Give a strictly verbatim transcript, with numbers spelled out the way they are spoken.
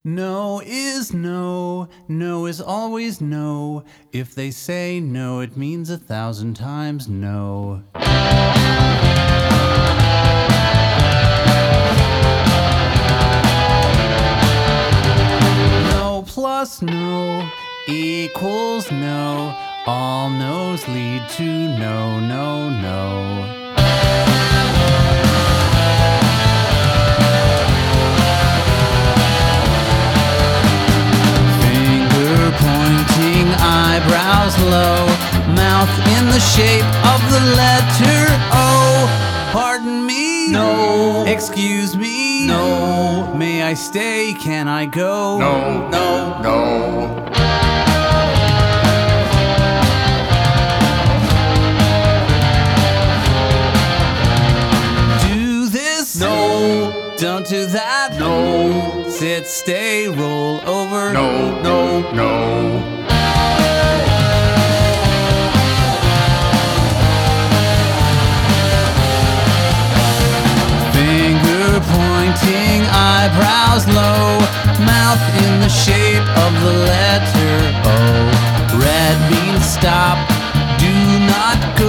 No is no, no is always no. If they say no, it means a thousand times no. No plus no equals no. All no's lead to no, no, no. Eyebrows low, mouth in the shape of the letter O. Pardon me? No. Excuse me? No. May I stay? Can I go? No, no, no. Do this? No. Don't do that? No. Sit, stay, roll over? No, no, no. Pointing, eyebrows low, mouth in the shape of the letter O. Red means stop, do not go.